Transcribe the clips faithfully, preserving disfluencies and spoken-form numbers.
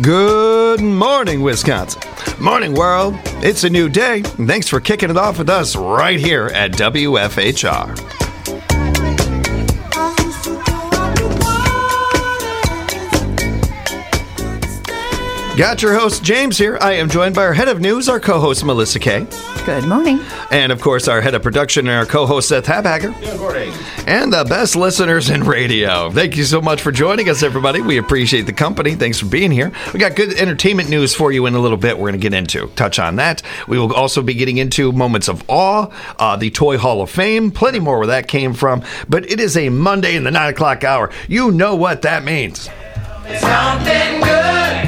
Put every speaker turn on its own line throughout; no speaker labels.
Good morning, Wisconsin. Morning, world. It's a new day, and thanks for kicking it off with us right here at W F H R. Got your host, James, here. I am joined by our head of news, our co-host, Melissa Kay.
Good morning.
And, of course, our head of production and our co-host, Seth Habhager.
Good morning.
And the best listeners in radio. Thank you so much for joining us, everybody. We appreciate the company. Thanks for being here. We got good entertainment news for you in a little bit we're going to get into. Touch on that. We will also be getting into moments of awe, uh, the Toy Hall of Fame, plenty more where that came from. But it is a Monday in the nine o'clock hour. You know what that means.
Something good.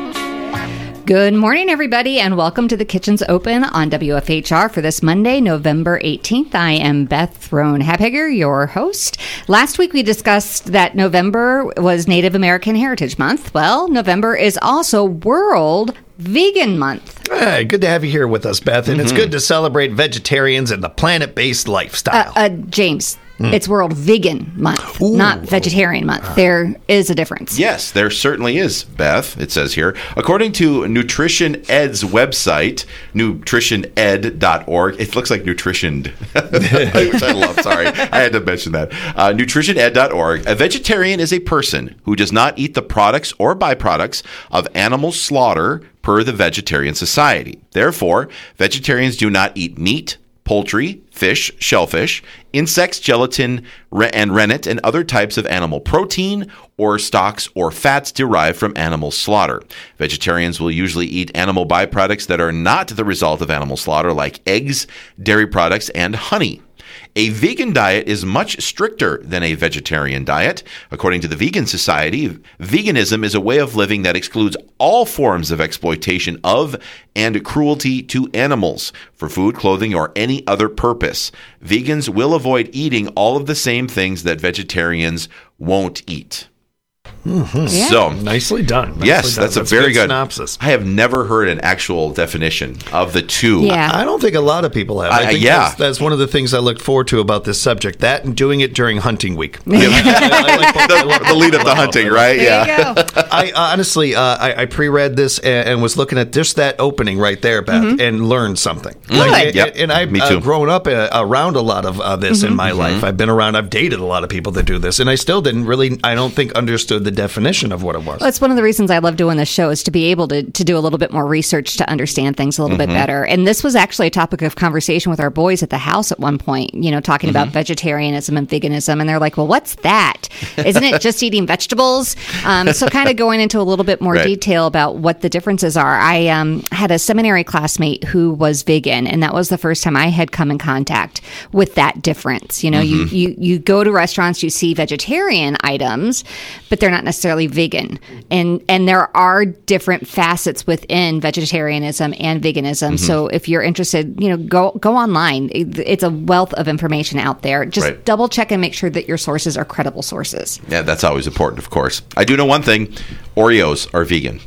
Good morning, everybody, and welcome to the Kitchens Open on W F H R for this Monday, November eighteenth. I am Beth Throne Habhager, your host. Last week, we discussed that November was Native American Heritage Month. Well, November is also World Vegan Month.
Hey, good to have you here with us, Beth, and mm-hmm. it's good to celebrate vegetarians and the planet-based lifestyle.
Uh, uh, James, mm. it's World Vegan Month,
Ooh.
not Vegetarian Month. Uh. There is a difference.
Yes, there certainly is, Beth, it says here. According to Nutrition Ed's website, nutrition ed dot org, it looks like nutritioned, which I love, sorry. I had to mention that. Uh, nutrition ed dot org, a vegetarian is a person who does not eat the products or byproducts of animal slaughter per the Vegetarian Society. Therefore, vegetarians do not eat meat, poultry, fish, shellfish, insects, gelatin, re- and rennet, and other types of animal protein or stocks or fats derived from animal slaughter. Vegetarians will usually eat animal byproducts that are not the result of animal slaughter, like eggs, dairy products, and honey. A vegan diet is much stricter than a vegetarian diet. According to the Vegan Society, veganism is a way of living that excludes all forms of exploitation of and cruelty to animals for food, clothing, or any other purpose. Vegans will avoid eating all of the same things that vegetarians won't eat.
Mm-hmm.
Yeah.
So
nicely done. Nicely
yes,
done.
that's a
that's
very
good,
good
synopsis.
I have never heard an actual definition of the two.
Yeah.
I don't think a lot of people have. I
Uh,
think
yeah.
that's, that's one of the things I looked forward to about this subject. That and doing it during hunting week. I, I like both- I like
the, the lead up to hunting, right?
There
yeah.
you go.
I uh, honestly, uh, I, I pre-read this and, and was looking at just that opening right there, Beth,
Mm-hmm.
and learned something.
Good.
Like,
Yep.
And I've
Me
uh,
too.
grown up uh, around a lot of uh, this
Mm-hmm.
in my life. I've been around. I've dated a lot of people that do this, and I still didn't really. I don't think understood the definition of what it was.
Well, it's one of the reasons I love doing this show is to be able to, to do a little bit more research to understand things a little
Mm-hmm.
bit better. And this was actually a topic of conversation with our boys at the house at one point, you know, talking
Mm-hmm.
about vegetarianism and veganism. And they're like, well, what's that? Isn't it just eating vegetables? Um, so kind of going into a little bit more
Right.
detail about what the differences are. I um, had a seminary classmate who was vegan, and that was the first time I had come in contact with that difference. You know,
Mm-hmm.
you, you, you go to restaurants, you see vegetarian items, but they're not necessarily vegan. And, and there are different facets within vegetarianism and veganism.
Mm-hmm.
So if you're interested, you know, go go online. It- It's a wealth of information out there. Just
Right.
double check and make sure that your sources are credible sources.
Yeah, that's always important, of course. I do know one thing. Oreos are vegan.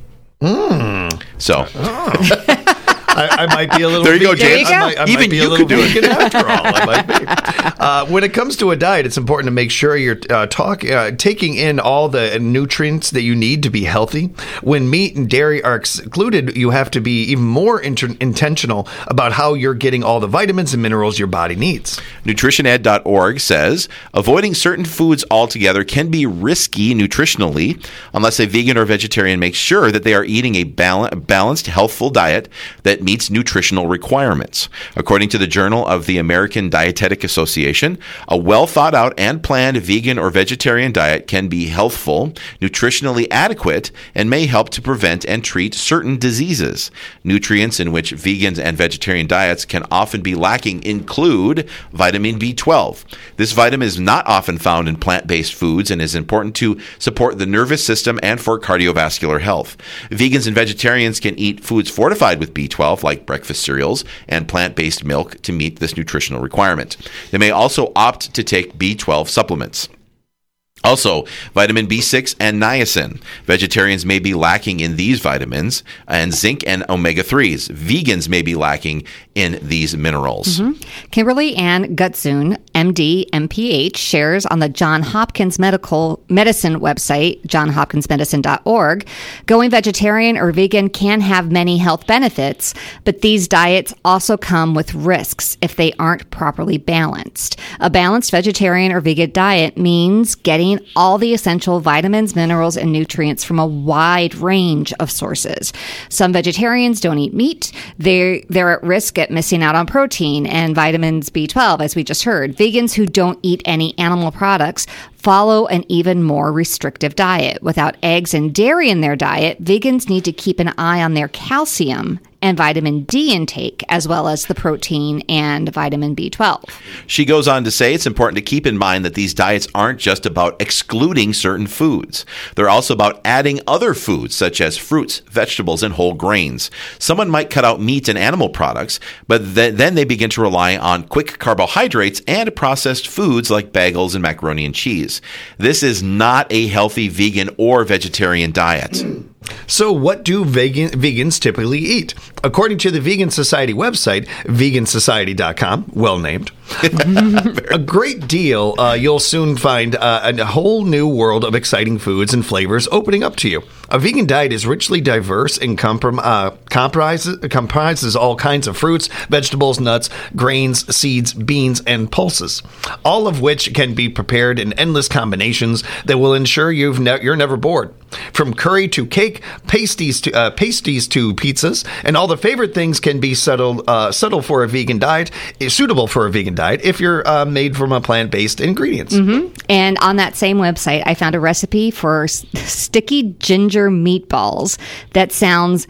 Mm.
So,
I, I might be a little.
There you go,
vegan.
James.
I might, I might
Even
be a
you
little
could do it.
vegan after all. I might be. Uh, when it comes to a diet, it's important to make sure you're uh, talk, uh, taking in all the nutrients that you need to be healthy. When meat and dairy are excluded, you have to be even more inter- intentional about how you're getting all the vitamins and minerals your body needs.
nutrition ed dot org says, avoiding certain foods altogether can be risky nutritionally unless a vegan or vegetarian makes sure that they are eating a bal- balanced, healthful diet that meets nutritional requirements. According to the Journal of the American Dietetic Association, a well thought out and planned vegan or vegetarian diet can be healthful, nutritionally adequate, and may help to prevent and treat certain diseases. Nutrients in which vegan and vegetarian diets can often be lacking include vitamin B twelve. This vitamin is not often found in plant-based foods and is important to support the nervous system and for cardiovascular health. Vegans and vegetarians can eat foods fortified with B twelve, like breakfast cereals and plant-based milk, to meet this nutritional requirement. They may also opt to take B twelve supplements. Also, vitamin B six and niacin. Vegetarians may be lacking in these vitamins, and zinc and omega threes. Vegans may be lacking in these minerals.
Mm-hmm. Kimberly Ann Gutsoon, M D, M P H, shares on the Johns Hopkins Medical Medicine website, johns hopkins medicine dot org, going vegetarian or vegan can have many health benefits, but these diets also come with risks if they aren't properly balanced. A balanced vegetarian or vegan diet means getting all the essential vitamins, minerals, and nutrients from a wide range of sources. Some vegetarians don't eat meat. They're, they're at risk at missing out on protein and vitamins B twelve, as we just heard. Vegans who don't eat any animal products follow an even more restrictive diet. Without eggs and dairy in their diet, vegans need to keep an eye on their calcium and vitamin D intake, as well as the protein and vitamin B twelve.
She goes on to say it's important to keep in mind that these diets aren't just about excluding certain foods. They're also about adding other foods, such as fruits, vegetables, and whole grains. Someone might cut out meat and animal products, but th- then they begin to rely on quick carbohydrates and processed foods like bagels and macaroni and cheese. This is not a healthy vegan or vegetarian diet.
So what do vegan, vegans typically eat? According to the Vegan Society website, vegan society dot com, well named, a great deal, uh, you'll soon find uh, a whole new world of exciting foods and flavors opening up to you. A vegan diet is richly diverse and comprom- uh, comprises, comprises all kinds of fruits, vegetables, nuts, grains, seeds, beans, and pulses, all of which can be prepared in endless combinations that will ensure you've ne- you're never bored. From curry to cake, pasties to uh, pasties to pizzas, and all the favorite things can be subtle, uh, subtle for a vegan diet, is suitable for a vegan diet if you're uh, made from a plant-based ingredients.
Mm-hmm. And on that same website, I found a recipe for s- sticky ginger meatballs that sounds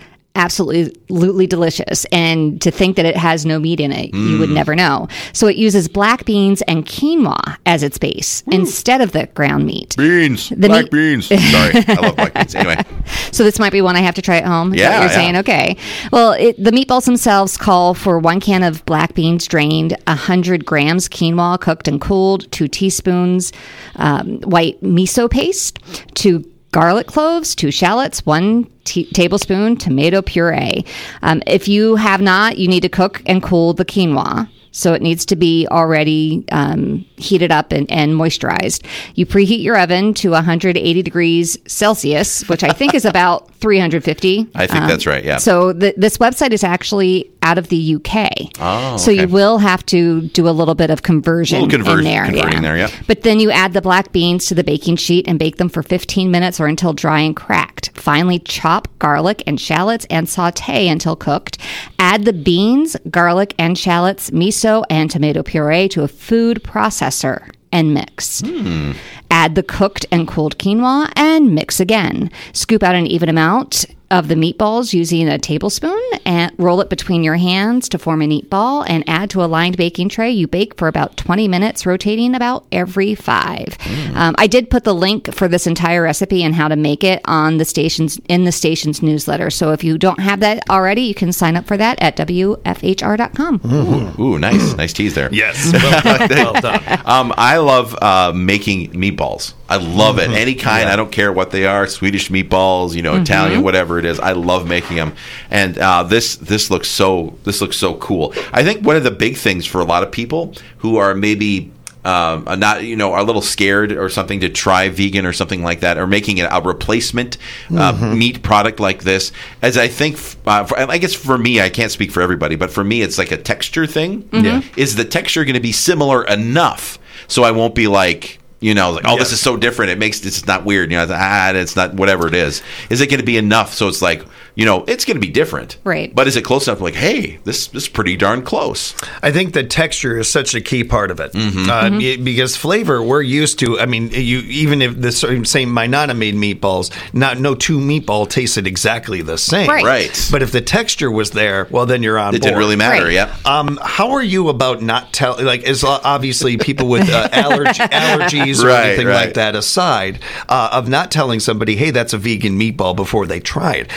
absolutely delicious. And to think that it has no meat in it, mm. you would never know. So it uses black beans and quinoa as its base mm. instead of the ground meat.
Beans.
The
black
meat-
beans. Sorry, I love black beans. Anyway.
So this might be one I have to try at home. Is
Yeah,
that what you're
yeah.
saying? Okay. Well, it, the meatballs themselves call for one can of black beans drained, one hundred grams quinoa cooked and cooled, two teaspoons um, white miso paste, two garlic cloves, two shallots, one t- tablespoon tomato puree. Um, if you have not, you need to cook and cool the quinoa. So it needs to be already um, heated up and, and moisturized. You preheat your oven to one hundred eighty degrees Celsius, which I think is about three hundred fifty.
I think
Um,
that's right, yeah.
So the, this website is actually out of the U K.
Oh,
So
okay.
you will have to do a little bit of conversion
Little conver-
in there.
converting there, yeah.
But then you add the black beans to the baking sheet and bake them for fifteen minutes or until dry and cracked. Finally, chop garlic and shallots and saute until cooked. Add the beans, garlic, and shallots, miso, and tomato puree to a food processor and mix.
Hmm.
Add the cooked and cooled quinoa and mix again. Scoop out an even amount of the meatballs using a tablespoon and roll it between your hands to form a neat ball and add to a lined baking tray. You bake for about twenty minutes, rotating about every five. Mm. Um, I did put the link for this entire recipe and how to make it on the station's in the station's newsletter. So if you don't have that already, you can sign up for that at W F H R dot com.
Ooh, ooh, nice. Nice tease there.
Yes. Well done. Well done.
Um, I love uh, making meatballs. I love
Mm-hmm.
it. Any kind.
Yeah.
I don't care what they are. Swedish meatballs, you know,
Mm-hmm.
Italian, whatever it is. I love making them. And uh, this this looks so this looks so cool. I think one of the big things for a lot of people who are maybe um, are not, you know, are a little scared or something to try vegan or something like that, or making it a replacement uh,
Mm-hmm.
meat product like this, as I think, uh, for, I guess for me, I can't speak for everybody, but for me, it's like a texture thing.
Yeah.
Is the texture going to be similar enough so I won't be like, you know, like, oh,
Yeah.
this is so different. It makes it's not weird. You know, ah, it's not whatever it is. Is it going to be enough so it's like, you know, it's going to be different,
Right.
But is it close enough? Like, hey, this, this is pretty darn close.
I think the texture is such a key part of it
Mm-hmm.
uh, it- because flavor we're used to. I mean, you even if the same same Minana made meatballs, not no two meatball tasted exactly the same,
Right.
Right.
But if the texture was there, well, then you're on.
It
board.
didn't really matter.
Right.
Yeah.
Um, how are you about not telling? Like, is obviously people with uh, allergy, allergies or
Right,
anything
right.
like that aside, uh, of not telling somebody, hey, that's a vegan meatball before they try it, because that's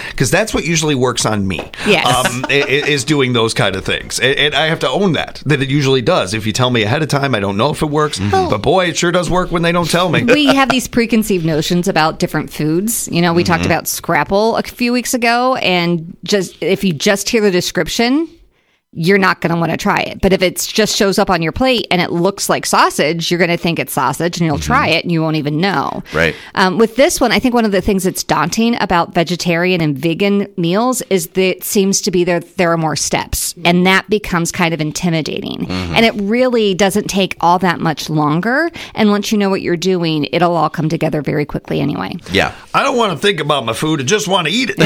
that's what usually works on me.
Yes.
Um, i- i- is doing those kind of things. And, and I have to own that, that it usually does. If you tell me ahead of time, I don't know if it works. But boy, it sure does work when they don't tell me.
We have these preconceived notions about different foods. You know, we
Mm-hmm.
talked about Scrapple a few weeks ago, and just if you just hear the description, you're not going to want to try it. But if it just shows up on your plate and it looks like sausage, you're going to think it's sausage and you'll try it and you won't even know.
Right.
Um, with this one, I think one of the things that's daunting about vegetarian and vegan meals is that it seems to be there there are more steps, and that becomes kind of intimidating. And it really doesn't take all that much longer. And once you know what you're doing, it'll all come together very quickly anyway.
Yeah.
I don't want to think about my food. I just want to eat it.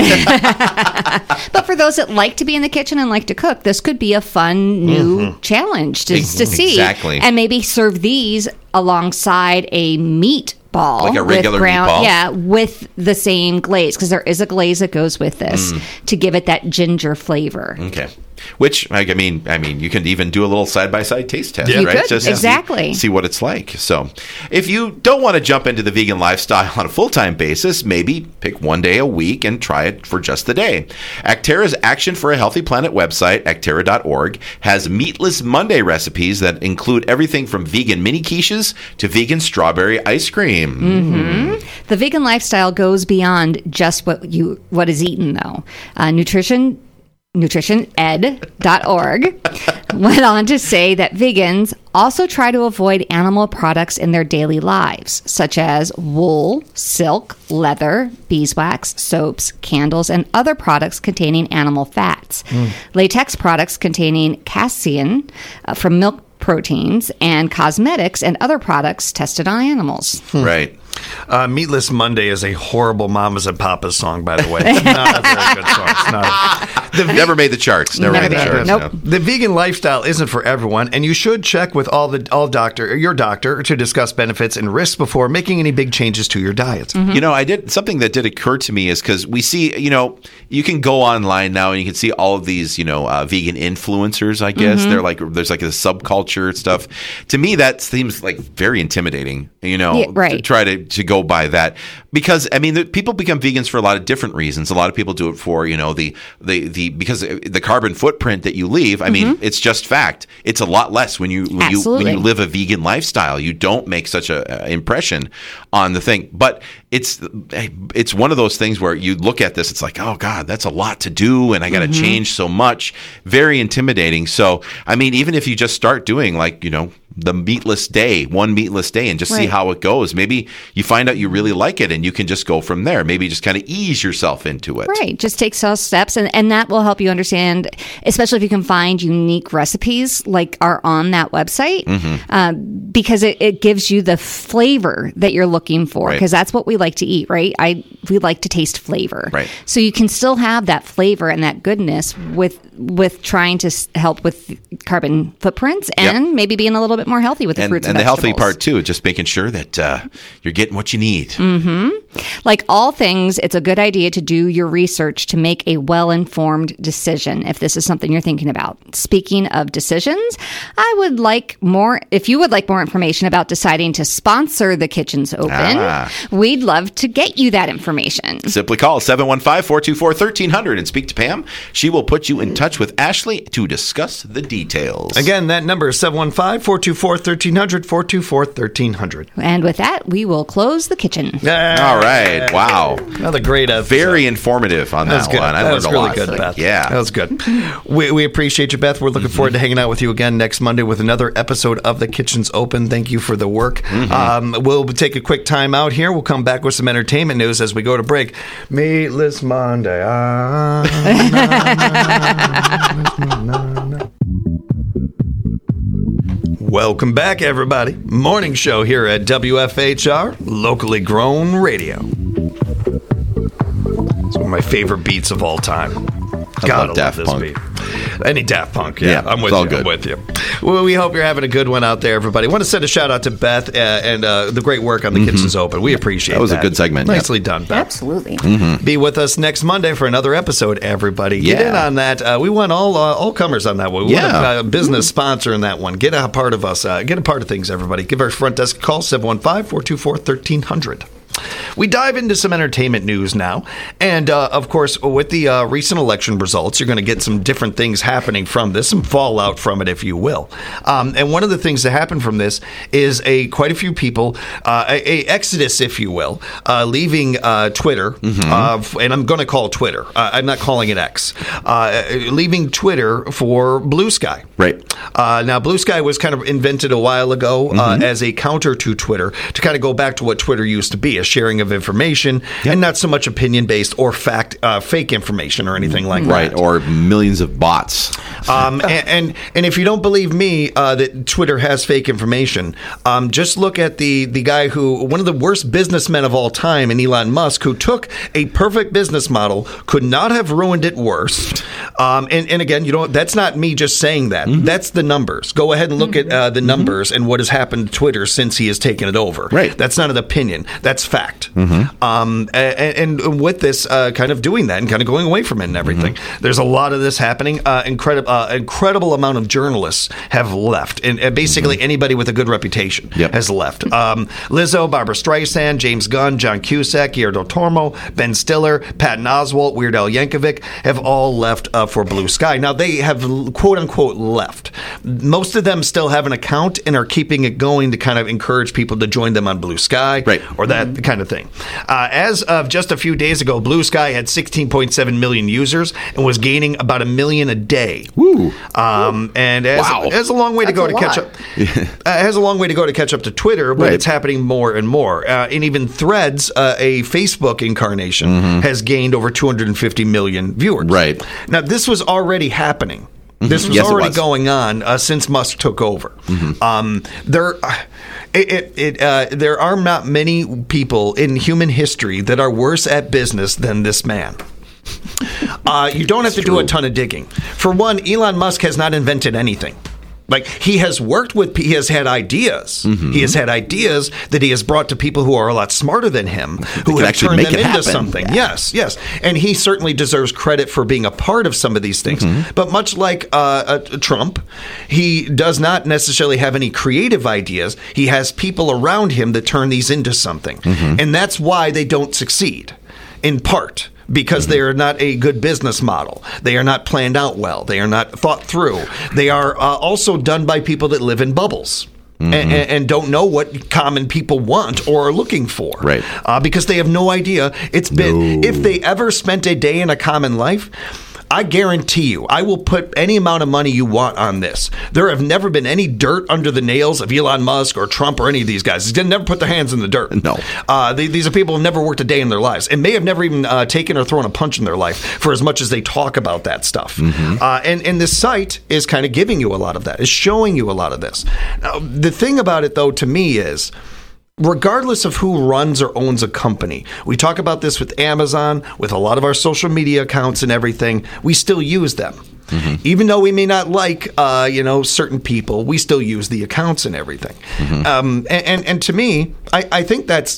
But for those that like to be in the kitchen and like to cook, this could be a fun new challenge to,
Ex-
to see.
exactly.
And maybe serve these alongside a meat ball.
Like a regular
with brown,
meatball?
Yeah, with the same glaze, because there is a glaze that goes with this to give it that ginger flavor.
Okay. Which, like, I mean, I mean, you can even do a little side by side taste test,
Yeah.
You
right?
could,
to see-
exactly.
See, what it's like. So, if you don't want to jump into the vegan lifestyle on a full time basis, maybe pick one day a week and try it for just the day. Actera's Action for a Healthy Planet website, actera dot org, has Meatless Monday recipes that include everything from vegan mini quiches to vegan strawberry ice cream.
Mm-hmm. The vegan lifestyle goes beyond just what you what is eaten, though. Uh, nutrition. nutrition ed dot org went on to say that vegans also try to avoid animal products in their daily lives, such as wool, silk, leather, beeswax, soaps, candles, and other products containing animal fats. Mm. Latex products containing casein uh, from milk proteins, and cosmetics and other products tested on animals.
Right.
Uh, Meatless Monday is a horrible Mamas and Papas song, by the way. Not a very good song. It's not a, the ve-
Never made the charts. Never,
Never
made the
did.
charts.
Nope.
no.
The vegan lifestyle isn't for everyone, and you should check with all the all doctor your doctor to discuss benefits and risks before making any big changes to your diet.
Mm-hmm.
You know, I did something that did occur to me is because we see, you know, you can go online now and you can see all of these, you know, uh, vegan influencers. I guess
Mm-hmm.
they're like there's like a subculture and stuff. To me, that seems like very intimidating. You know,
Yeah, right.
to try to to go by that because I mean, the, people become vegans for a lot of different reasons. A lot of people do it for you know the the the because the carbon footprint that you leave. I mean, it's just fact. It's a lot less when you when you when
Absolutely.
you live a vegan lifestyle. You don't make such a uh, impression on the thing, but it's it's one of those things where you look at this, it's like, oh God, that's a lot to do, and I got to
Mm-hmm.
change so much. Very intimidating. So, I mean, even if you just start doing like you know the meatless day, one meatless day, and just see
Right.
how it goes. Maybe you find out you really like it, and you can just go from there. Maybe just kind of ease yourself into it.
Right. Just take some steps, and, and that will help you understand, especially if you can find unique recipes like are on that website,
Mm-hmm.
uh, because it, it gives you the flavor that you're looking for,
Right.
because that's what we like to eat, right? I We like to taste flavor.
Right.
So you can still have that flavor and that goodness with with trying to s- help with carbon footprints and
Yep.
maybe being a little bit more healthy with the
And,
fruits
and
and
the healthy
vegetables.
part too, just making sure that uh, you're getting what you need.
Mm. Like all things, it's a good idea to do your research to make a well-informed decision if this is something you're thinking about. Speaking of decisions, I would like more, if you would like more information about deciding to sponsor the Kitchens Open,
Ah.
we'd love to get you that information.
Simply call seven one five, four two four, one three zero zero and speak to Pam. She will put you in touch with Ashley to discuss the details.
Again, that number is seven one five, four two four, one three zero zero, four two four, one three zero zero.
And with that, we will close the kitchen.
All right. Wow.
Another great episode.
Very informative on that,
That's good.
one. I
that
learned
was
a
really
lot.
good, Beth.
Yeah.
That was good. We, we appreciate you, Beth. We're looking forward to hanging out with you again next Monday with another episode of The Kitchen's Open. Thank you for the work. Um, we'll take a quick time out here. We'll come back with some entertainment news as we go to break. Meatless Monday. Ah, na, na, na, na. Welcome back, everybody. Morning show here at W F H R, locally grown radio. It's one of my favorite beats of all time. Gotta love
Daft
this
Punk.
beat. Any Daft Punk, yeah,
Yeah,
I'm with
it's all
you.
good.
I'm with you. Well, we hope you're having a good one out there, everybody. I want to send a shout out to Beth uh, and uh, the great work on the Kitchen's Open. We appreciate that.
That was a good segment, yeah.
Nicely done, Beth.
Absolutely.
Be with us next Monday for another episode, everybody. Get
Yeah.
in on that. Uh, we want all uh, all comers on that one. We
Yeah.
want a uh, business sponsor in that one. Get a part of us. Uh, get a part of things, everybody. Give our front desk a call, seven one five, four two four, one three zero zero. we dive into some entertainment news now. And, uh, of course, with the uh, recent election results, you're going to get some different things happening from this, some fallout from it, if you will. Um, and one of the things that happened from this is a quite a few people, uh, a, a exodus, if you will, uh, leaving uh, Twitter, mm-hmm. uh, and I'm going to call Twitter. Uh, I'm not calling it X. Uh, leaving Twitter for Blue Sky.
Right.
Uh, now, Blue Sky was kind of invented a while ago uh, mm-hmm. as a counter to Twitter to kind of go back to what Twitter used to be, a sharing of information yep. and not so much opinion-based or fact, uh, fake information or anything like
right.
that.
Right, or millions of bots.
um, and, and and if you don't believe me uh, that Twitter has fake information, um, just look at the, the guy who, one of the worst businessmen of all time, in Elon Musk, who took a perfect business model, could not have ruined it worse. Um, and, and again, you know, that's not me just saying that. Mm-hmm. That's the numbers. Go ahead and look mm-hmm. at uh, the numbers mm-hmm. and what has happened to Twitter since he has taken it over.
Right.
That's not an opinion. That's fact.
Mm-hmm.
Um, and, and with this uh, kind of doing that and kind of going away from it and everything, mm-hmm. there's a lot of this happening. Uh, incredible, uh, incredible amount of journalists have left. And, and basically mm-hmm. anybody with a good reputation
yep.
has left. Um, Lizzo, Barbara Streisand, James Gunn, John Cusack, Guillermo del Toro, Ben Stiller, Patton Oswalt, Weird Al Yankovic have all left uh, for Blue Sky. Now, they have quote-unquote left. Most of them still have an account and are keeping it going to kind of encourage people to join them on Blue Sky
right.
or that mm-hmm. kind of thing. Uh, as of just a few days ago, Blue Sky had sixteen point seven million users and was gaining about a million a day.
Woo.
Um, and as,
wow.
has a long way
That's
to go
a
to
lot.
catch up. uh, has a long way to go to catch up to Twitter, but
right.
it's happening more and more. Uh, and even Threads, uh, a Facebook incarnation, mm-hmm. has gained over two hundred fifty million viewers.
Right.
Now, this was already happening. This was
yes,
already
was.
going on uh, since Musk took over. Mm-hmm. Um, there, uh, it, it, it, uh, there are not many people in human history that are worse at business than this man. Uh, you don't have to do a ton of digging. For one, Elon Musk has not invented anything. Like, he has worked with, he has had ideas. Mm-hmm. He has had ideas that he has brought to people who are a lot smarter than him, who have turned them into happen. something. Yeah. Yes, yes. And he certainly deserves credit for being a part of some of these things. Mm-hmm. But much like uh, uh, Trump, he does not necessarily have any creative ideas. He has people around him that turn these into something. Mm-hmm. And that's why they don't succeed, in part. Because mm-hmm. they are not a good business model. They are not planned out well. They are not thought through. They are uh, also done by people that live in bubbles. Mm-hmm. And, and don't know what common people want or are looking for.
Right.
Uh, because they have no idea. It's been,
no.
if they ever spent a day in a common life, I guarantee you, I will put any amount of money you want on this. There have never been any dirt under the nails of Elon Musk or Trump or any of these guys. They never put their hands in the dirt.
No.
Uh, they, these are people who have never worked a day in their lives and may have never even uh, taken or thrown a punch in their life for as much as they talk about that stuff. Mm-hmm. Uh, and, and this site is kind of giving you a lot of that, is showing you a lot of this. Now, the thing about it, though, to me is, regardless of who runs or owns a company, we talk about this with Amazon, with a lot of our social media accounts and everything, we still use them. Mm-hmm. Even though we may not like, uh, you know, certain people, we still use the accounts and everything. Mm-hmm. Um, and, and, and to me, I, I think that's,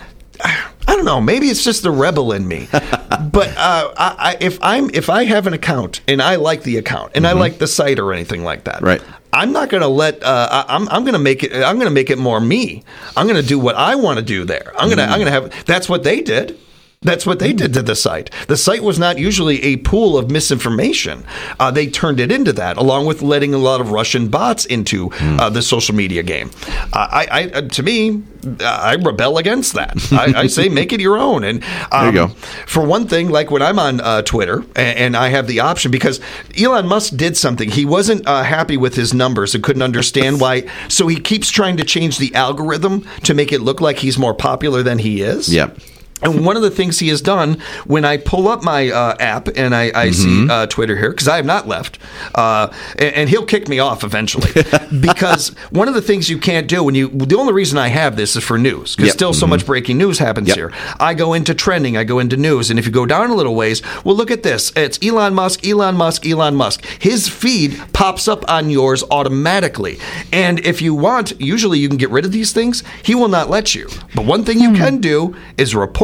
I don't know, maybe it's just the rebel in me. But uh, I, I, if I'm if I have an account and I like the account and mm-hmm. I like the site or anything like that,
right.
I'm not going to let. Uh, I, I'm. I'm going to make it. I'm going to make it more me. I'm going to do what I want to do there. I'm going to. Mm. I'm going to have. That's what they did. That's what they did to the site. The site was not usually a pool of misinformation. Uh, they turned it into that, along with letting a lot of Russian bots into uh, the social media game. Uh, I, I, to me, I rebel against that. I, I say make it your own. And um,
there you go.
For one thing, like when I'm on uh, Twitter and, and I have the option, because Elon Musk did something. He wasn't uh, happy with his numbers and couldn't understand why. So he keeps trying to change the algorithm to make it look like he's more popular than he is.
Yeah.
And one of the things he has done, when I pull up my uh, app and I, I mm-hmm. see uh, Twitter here, because I have not left, uh, and, and he'll kick me off eventually, because one of the things you can't do when you, the only reason I have this is for news, because
yep.
still so mm-hmm. much breaking news happens yep. here. I go into trending, I go into news, and if you go down a little ways, well, look at this. It's Elon Musk, Elon Musk, Elon Musk. His feed pops up on yours automatically. And if you want, usually you can get rid of these things. He will not let you. But one thing you mm-hmm. can do is report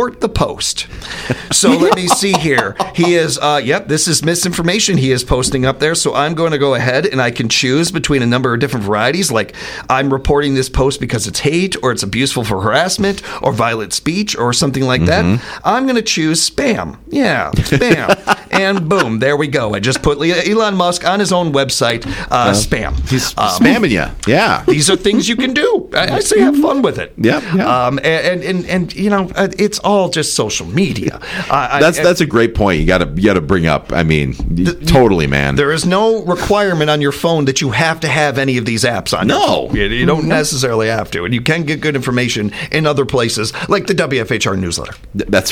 report the post. So let me see here. He is, uh, yep, this is misinformation he is posting up there. So I'm going to go ahead and I can choose between a number of different varieties. Like I'm reporting this post because it's hate or it's abuseful for harassment or violent speech or something like mm-hmm. that. I'm going to choose spam. Yeah, spam. And boom, there we go. I just put Elon Musk on his own website, uh, uh, spam.
He's
um,
spamming you. Yeah.
These are things you can do. I, I say have fun with it.
Yeah. yeah.
Um, and, and, and, you know, it's all just social media. Uh,
that's
I,
that's a great point. You got to you got to bring up. I mean, the, totally, man.
There is no requirement on your phone that you have to have any of these apps on.
No,
you, you don't necessarily have to, and you can get good information in other places, like the W F H R newsletter.
That's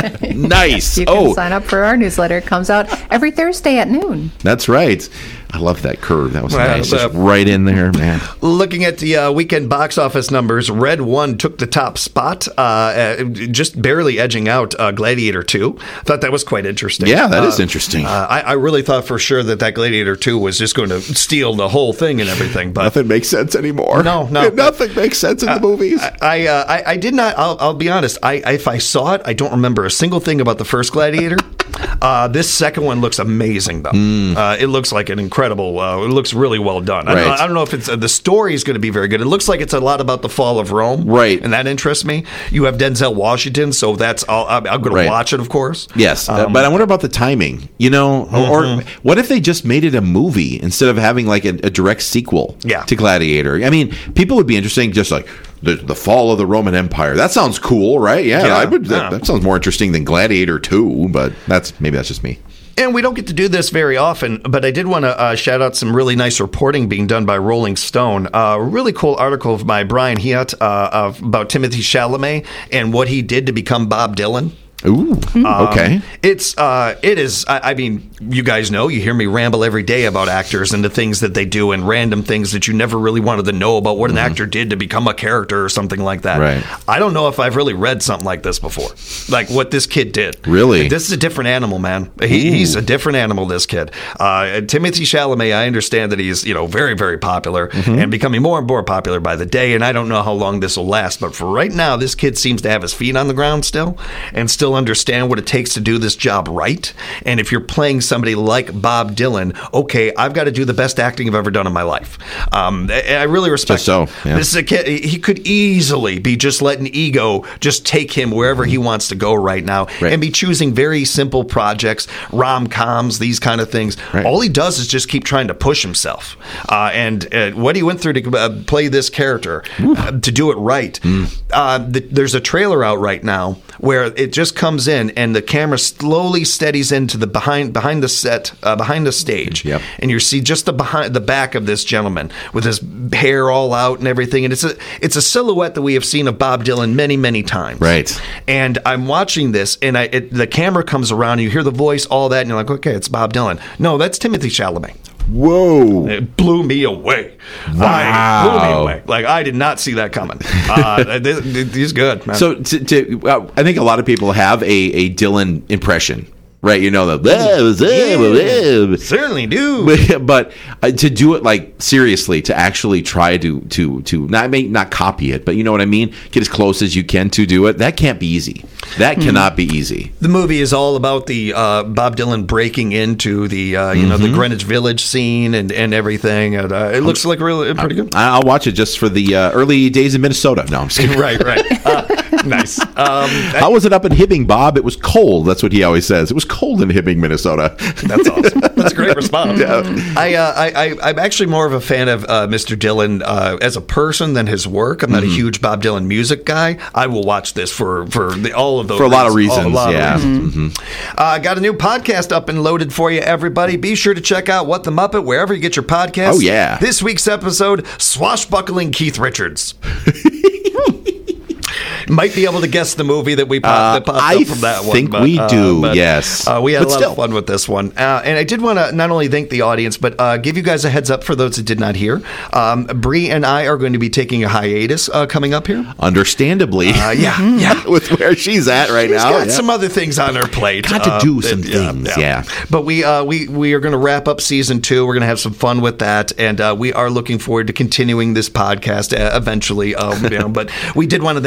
nice.
You can
oh,
sign up for our newsletter. It comes out every Thursday at noon.
That's right. I love that curve. That was
well,
nice.
Uh,
Just right in there, man.
Looking at the uh, weekend box office numbers, Red One took the top spot, uh, uh, just barely edging out uh, Gladiator Two. Thought that was quite interesting.
Yeah, that
uh,
is interesting.
Uh, I, I really thought for sure that that Gladiator Two was just going to steal the whole thing and everything. But
nothing makes sense anymore.
No, no,
nothing makes sense in
uh,
the movies.
I, I, uh, I, I did not. I'll, I'll be honest. I, if I saw it, I don't remember a single thing about the first Gladiator. Uh, this second one looks amazing, though. Mm. Uh, it looks like an incredible. Uh, it looks really well done.
Right.
I, don't, I don't know if it's uh, the story is going to be very good. It looks like it's a lot about the fall of Rome,
right?
And that interests me. You have Denzel Washington, so that's. I'll, I'm going
right.
to watch it, of course.
Yes,
um,
uh, but I wonder about the timing. You know, mm-hmm. or what if they just made it a movie instead of having like a, a direct sequel
yeah.
to Gladiator? I mean, people would be interesting, just like. The, the fall of the Roman Empire. That sounds cool, right? Yeah,
yeah
I would. That,
yeah.
that sounds more interesting than Gladiator two, but that's maybe that's just me.
And we don't get to do this very often, but I did want to uh, shout out some really nice reporting being done by Rolling Stone. A uh, really cool article by Brian Hiatt uh, of, about Timothée Chalamet and what he did to become Bob Dylan.
Ooh,
um,
okay.
It's uh, it is. I, I mean, you guys know. You hear me ramble every day about actors and the things that they do and random things that you never really wanted to know about what an mm-hmm. actor did to become a character or something like that.
Right.
I don't know if I've really read something like this before, like what this kid did.
Really,
this is a different animal, man. He, he's a different animal. This kid, uh, Timothée Chalamet. I understand that he's you know very very popular mm-hmm. and becoming more and more popular by the day. And I don't know how long this will last, but for right now, this kid seems to have his feet on the ground still and still understand what it takes to do this job right. And if you're playing somebody like Bob Dylan, okay, I've got to do the best acting I've ever done in my life. Um, I really respect
just so, yeah.
This is a kid. He could easily be just letting ego just take him wherever he wants to go right now
right.
and be choosing very simple projects, rom-coms, these kind of things.
Right.
All he does is just keep trying to push himself. Uh, and uh, what he went through to uh, play this character, uh, to do it right. Mm. Uh, the, there's a trailer out right now where it just comes in and the camera slowly steadies into the behind behind the set, uh, behind the stage,
yep.
and you see just the behind the back of this gentleman with his hair all out and everything, and it's a it's a silhouette that we have seen of Bob Dylan many many times.
Right.
And I'm watching this, and I it, the camera comes around, and you hear the voice, all that, and you're like, okay, it's Bob Dylan. No, that's Timothée Chalamet.
Whoa!
It blew me away.
Wow!
I, blew me away. Like I did not see that coming. Uh, he's good, man.
So, to, to, uh, I think a lot of people have a, a Dylan impression. Right, you know the
yeah, certainly do,
but uh, to do it like seriously, to actually try to to to not may not copy it, but you know what I mean. Get as close as you can to do it. That can't be easy. That mm-hmm. cannot be easy.
The movie is all about the uh, Bob Dylan breaking into the uh, you mm-hmm. know the Greenwich Village scene and, and everything. And, uh, it looks like really pretty good.
I'll watch it just for the uh, early days in Minnesota. No, I'm just kidding.
right, right. Uh, nice. Um,
How was it up in Hibbing, Bob? It was cold. That's what he always says. It was cold in Hibbing, Minnesota.
That's awesome. That's a great response. Yeah. I, uh, I, I, I'm actually more of a fan of uh, Mister Dylan uh, as a person than his work. I'm not mm-hmm. a huge Bob Dylan music guy. I will watch this for, for the, all of those
For a lot
reasons.
of reasons,
lot
yeah.
Of reasons. Mm-hmm. Uh, got a new podcast up and loaded for you, everybody. Be sure to check out What the Muppet wherever you get your podcasts.
Oh, yeah.
This week's episode, Swashbuckling Keith Richards. Might be able to guess the movie that we popped,
uh,
that popped
I
up from that one.
I think
but,
we do,
uh, but,
yes.
Uh, we had
but
a lot
still.
of fun with this one. Uh, and I did want to not only thank the audience, but uh, give you guys a heads up for those that did not hear. Um, Bree and I are going to be taking a hiatus uh, coming up here.
Understandably.
Uh, yeah, yeah.
With where she's at right
she's
now.
got
yeah.
some other things on her plate.
Got to do some
uh,
things, yeah, yeah.
yeah. But we, uh, we, we are going to wrap up season two. We're going to have some fun with that. And uh, we are looking forward to continuing this podcast uh, eventually. Um, you know, but we did want to thank everybody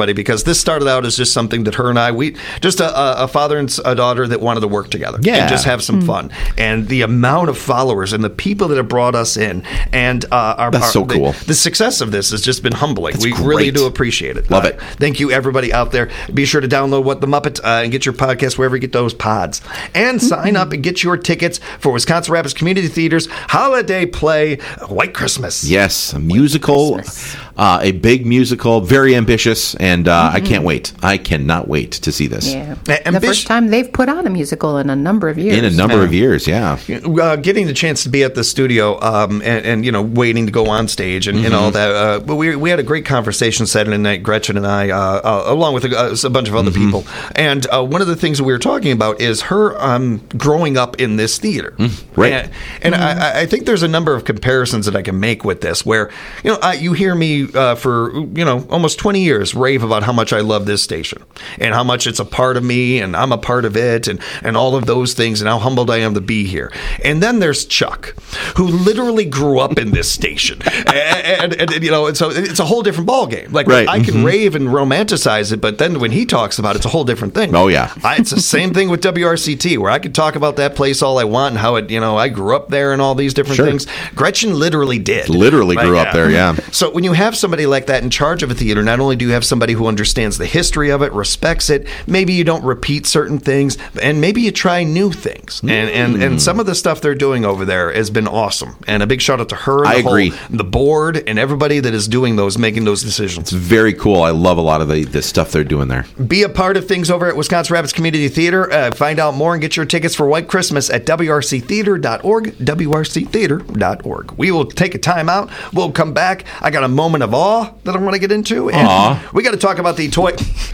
everybody, because this started out as just something that her and I, we just a, a father and a daughter that wanted to work together
Yeah.
and just have some fun. And the amount of followers and the people that have brought us in and uh, our,
That's
our-
so
the,
cool.
the success of this has just been humbling.
That's
we
great.
really do appreciate it.
Love
Uh,
it.
Thank you, everybody out there. Be sure to download What the Muppet uh, and get your podcast wherever you get those pods. And sign up and get your tickets for Wisconsin Rapids Community Theater's holiday play, White Christmas.
Yes, a musical, uh, a big musical, very ambitious, and uh, I can't wait. I cannot wait to see this.
Yeah.
A-
the
ambition-
first time they've put on a musical in a number of years.
In a number of years, yeah.
Uh, getting the chance to be at the studio um, and, and you know waiting to go on stage and, and all that. Uh, but we we had a great conversation Saturday night, Gretchen and I, uh, uh, along with a, uh, a bunch of other people. And uh, one of the things that we were talking about is her um, growing up in this theater.
right.
And, and I, I think there's a number of comparisons that I can make with this. Where you know I, you hear me uh, for you know almost twenty years rave about how much I love this station and how much it's a part of me and I'm a part of it and and all of those things and how humbled I am to be here. And then there's Chuck, who literally grew up in this station, and, and, and you know, and so it's a whole different ballgame. Like
Right.
I can
Mhm.
rave and romanticize it, but then when he talks about it, it's a whole different thing.
Oh, yeah.
I, it's the same thing with W R C T, where I could talk about that place all I want and how it, you know, I grew up there and all these different
Sure.
things. Gretchen literally did.
Literally grew up there, yeah.
So when you have somebody like that in charge of a theater, not only do you have somebody who understands the history of it, respects it, maybe you don't repeat certain things, and maybe you try new things. And and, and some of the stuff they're doing over there has been awesome. And a big shout out to her and
I
the
agree.
whole, the board and everybody that is doing those, making those decisions.
Very cool. I love a lot of the, the stuff they're doing there.
Be a part of things over at Wisconsin Rapids Community Theater. Uh, find out more and get your tickets for White Christmas at W R C theater dot org, W R C theater dot org. We will take a time out. We'll come back. I got a moment of awe that I want to get into. And
Aw.
we got to talk about the toy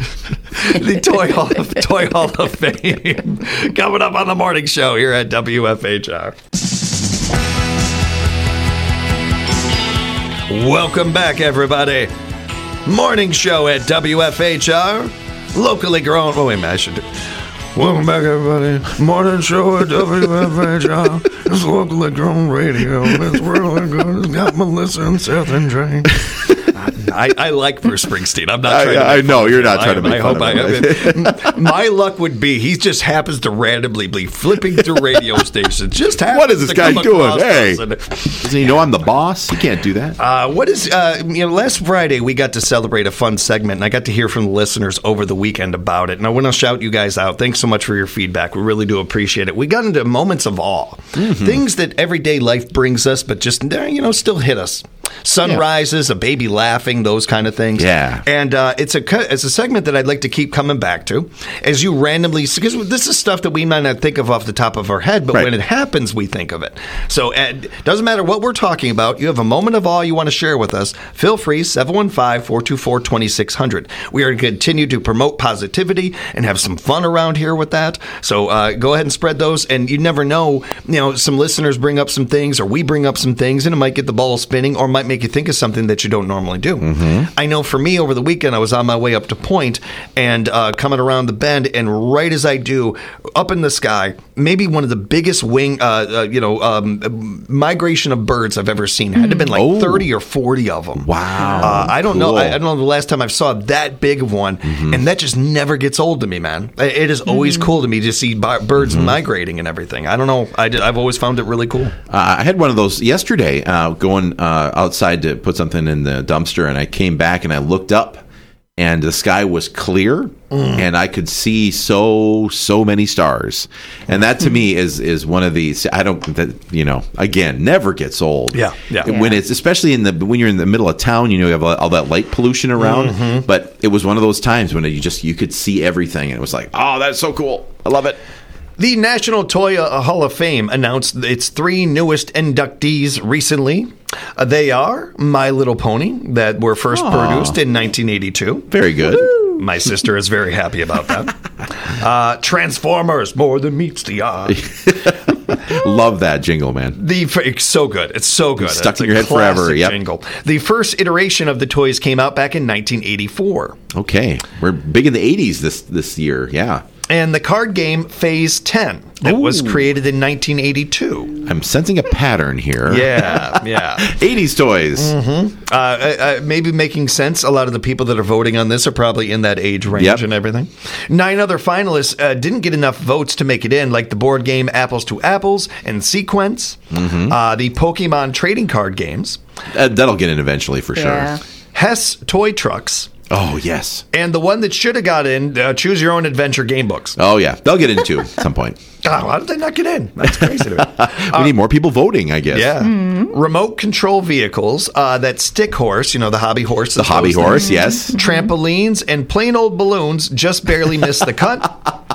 the Toy Hall of Toy Hall of Fame coming up on the morning show here at W F H R. Welcome back, everybody. Morning show at W F H R. Locally grown. Oh, wait a minute. I should do. Welcome back, everybody. Morning show at W F H R. It's locally grown radio. It's really good. It's got Melissa and Seth and Jane. I, I like Bruce Springsteen. I'm not
I-
trying to
I
make
know,
fun of
you're
him.
not trying to make
I
fun
hope
of him.
I, my luck would be he just happens to randomly be flipping through radio stations. Just happens
What is this
to
guy
come
doing?
across
Hey.
us and-
Doesn't he know I'm the boss? He can't do that.
Uh, what is, uh, you know, last Friday we got to celebrate a fun segment, and I got to hear from the listeners over the weekend about it. And I want to shout you guys out. Thanks so much for your feedback. We really do appreciate it. We got into moments of awe,
Mm-hmm.
things that everyday life brings us, but just, you know, still hit us. Sunrises, a baby laughing, those kind of things.
Yeah.
And uh, it's a co- it's a segment that I'd like to keep coming back to as you randomly, because this is stuff that we might not think of off the top of our head, but
Right.
when it happens, we think of it. So it doesn't matter what we're talking about. You have a moment of awe you want to share with us. Feel free, seven one five, four two four, two six zero zero. We are going to continue to promote positivity and have some fun around here with that. So uh, go ahead and spread those. And you never know, you know, some listeners bring up some things or we bring up some things and it might get the ball spinning or might make you think of something that you don't normally do. Mm-hmm. I know for me over the weekend, I was on my way up to Point and uh, coming around the bend, and right as I do, up in the sky, maybe one of the biggest wing, uh, uh, you know, um, migration of birds I've ever seen. It had to have been like
Oh.
thirty or forty of them.
Wow.
Uh, I don't know.
Cool.
I, I don't know the last time I saw that big of one,
Mm-hmm.
and that just never gets old to me, man. It it is always cool to me to see bi- birds
Mm-hmm.
migrating and everything. I don't know. I did, I've always found it really cool.
Uh, I had one of those yesterday, uh, going uh, outside to put something in the dumpster, and I came back and I looked up, and the sky was clear, and I could see so so many stars, and that to me is is one of these. I don't, that, you know, again, never gets old.
Yeah, yeah.
When it's especially in the when you're in the middle of town, you know, you have all that light pollution around. But it was one of those times when you just you could see everything, and it was like, oh, that's so cool. I love it.
The National Toy Hall of Fame announced its three newest inductees recently. Uh, they are My Little Pony, that were first
Aw.
produced in nineteen eighty-two.
Very good.
My sister is very happy about that. Uh, Transformers, more than meets the eye.
Love that jingle, man.
The it's so good. It's so good.
Stuck
It's
in
a
your head forever,
classic
yep.
Jingle. The first iteration of the toys came out back in nineteen eighty-four.
Okay, we're big in the eighties this this year. Yeah.
and the card game Phase ten. It
Ooh.
was created in nineteen eighty-two.
I'm sensing a pattern here.
Yeah, yeah.
eighties toys.
Mm-hmm. Uh, uh, maybe making sense. A lot of the people that are voting on this are probably in that age range
Yep.
and everything. Nine other finalists uh, didn't get enough votes to make it in, like the board game Apples to Apples and Sequence,
Mm-hmm.
uh, the Pokemon trading card games,
Uh, that'll get in eventually for
Yeah.
sure.
Hess Toy Trucks,
Oh, yes.
and the one that should have got in, uh, Choose Your Own Adventure game books.
Oh, yeah. They'll get into at some point.
God, why did they not get in? That's crazy to me.
We need more people voting, I guess.
Yeah. Remote control vehicles, uh, that stick horse, you know, the hobby horse.
The hobby horse, yes.
Trampolines and plain old balloons just barely missed the cut.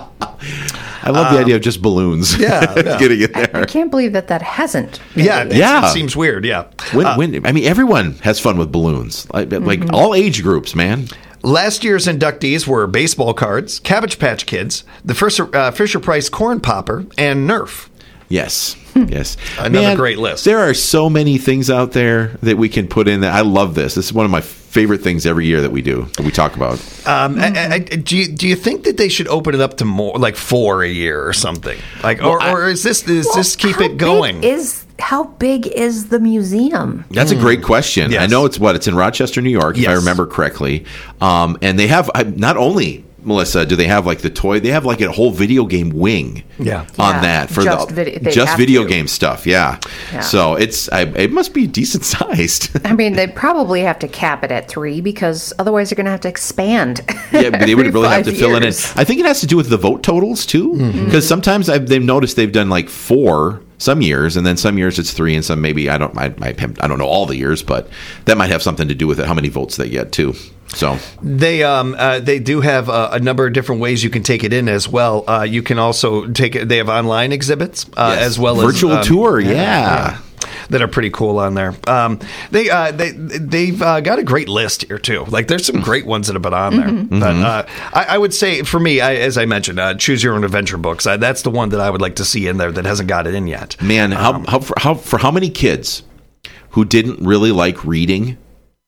I love the idea of just balloons.
yeah, yeah.
Getting in
I
there.
can't believe that that hasn't. made
Yeah,
it.
it,
Yeah.
it seems weird, yeah.
When,
Uh,
when, I mean, everyone has fun with balloons. Like, like all age groups, man.
last year's inductees were baseball cards, Cabbage Patch Kids, the Fisher, uh, Fisher Price Corn Popper, and Nerf.
Yes. Yes.
Another great list.
There are so many things out there that we can put in there. I love this. This is one of my favorite things every year that we do, that we talk about.
Um, I, I, do you do you think that they should open it up to more, like four a year or something, like, or,
Well, I-
or is this is
Well,
this keep
how
it going?
Big is how big is the museum?
That's a great question.
Yes.
I know it's what? It's in Rochester, New York, if I
Yes.
remember correctly. Um, and they have, I- not only, Melissa, do they have like the toy, they have like a whole video game wing
Yeah.
on
Yeah,
that for
just
the
vid- they
just
have
video
to.
game stuff. Yeah.
Yeah.
So it's, I, it must be decent sized.
I mean, they probably have to cap it at three because otherwise they're going to have to expand.
Yeah, but they would
every
really have to
five
fill it in.
years.
I think it has to do with the vote totals too, because
Mm-hmm.
sometimes I've, they've noticed they've done like four some years, and then some years it's three, and some maybe I don't I, I, I don't know all the years, but that might have something to do with it. How many votes they get too. So
They um uh, they do have uh, a number of different ways you can take it in as well. Uh, you can also take it. They have online exhibits uh,
yes.
as well
virtual
as um,
tour. Yeah.
that are pretty cool on there. Um, they uh, they they've uh, got a great list here too. Like there's some great ones that have been on there.
Mm-hmm.
But uh, I, I would say for me, I, as I mentioned, uh, Choose Your Own Adventure books. I, that's the one that I would like to see in there that hasn't got it in yet.
Man, how, how, for, how for how many kids who didn't really like reading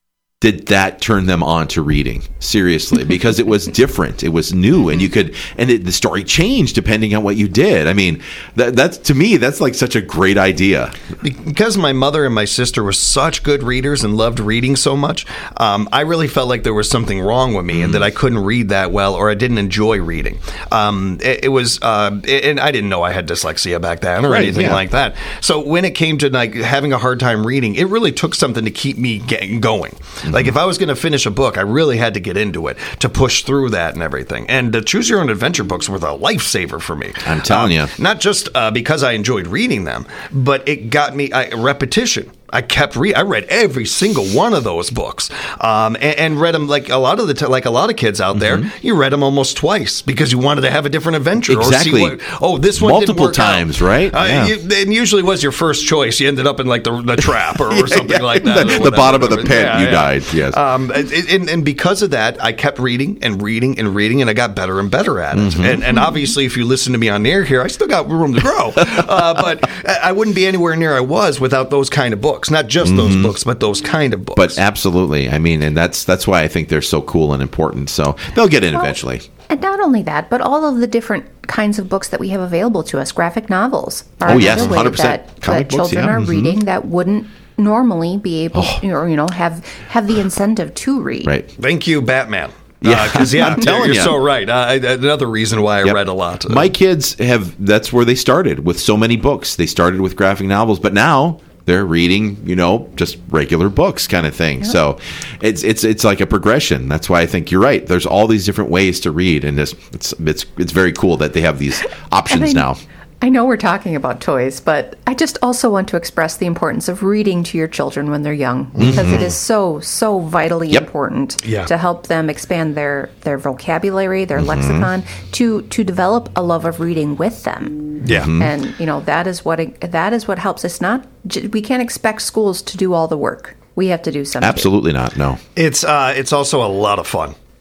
did that turn them on to reading? Seriously, because it was different, it was new, and you could, and it, the story changed depending on what you did. I mean, that, that's to me, that's like such a great idea.
Because my mother and my sister were such good readers and loved reading so much, um, I really felt like there was something wrong with me and that I couldn't read that well, or I didn't enjoy reading. Um, it, it was, uh, and I didn't know I had dyslexia back then or
Right,
anything
yeah.
like that. So when it came to like having a hard time reading, it really took something to keep me getting going. Like if I was going to finish a book, I really had to get into it to push through that and everything. And the Choose Your Own Adventure books were the lifesaver for me.
I'm telling
Um,
you.
Not just uh, because I enjoyed reading them, but it got me I, repetition. I kept reading. I read every single one of those books, um, and, and read them like a lot of the t- like a lot of kids out there. You read them almost twice because you wanted to have a different adventure.
Exactly.
Or see what, oh, this one
Multiple
didn't work
times,
out.
right?
Uh,
Yeah.
you, and usually was your first choice. You ended up in like the, the trap or, or something
yeah.
like that.
The-
or
the
whatever,
bottom of the
whatever.
pit, you died, yes.
Um, and, and, and because of that, I kept reading and reading and reading, and I got better and better at it.
Mm-hmm.
And, and obviously, if you listen to me on air here, I still got room to grow. uh, but I wouldn't be anywhere near I was without those kind of books. Not just those books, but those kind of books.
But absolutely, I mean, and that's that's why I think they're so cool and important. So they'll get in eventually.
And not only that, but all of the different kinds of books that we have available to us. Graphic novels are
Oh, yes,
another way
one hundred percent.
that,
Comic
that
books,
children
yeah,
are
mhm.
reading that wouldn't normally be able to, or, you know, have have the incentive to read.
Right.
Thank you, Batman.
Yeah.
Because, yeah,
I'm telling
you're
you.
so right. Uh, I- another reason why I
Yep.
read a lot.
My kids have, that's where they started with so many books. They started with graphic novels, but now they're reading, you know, just regular books kind of thing. So it's it's it's like a progression. That's why I think you're right. There's all these different ways to read, and it's it's it's, it's very cool that they have these options
And I-
now.
I know we're talking about toys, but I just also want to express the importance of reading to your children when they're young, because it is so, so vitally
Yep.
important
Yeah.
to help them expand their, their vocabulary, their
Mm-hmm.
lexicon, to to develop a love of reading with them.
Yeah.
Mm-hmm.
And you know that is what it, that is what helps. It's not j- we can't expect schools to do all the work. We have to do some. too.
Absolutely not. No.
It's uh, it's also a lot of fun.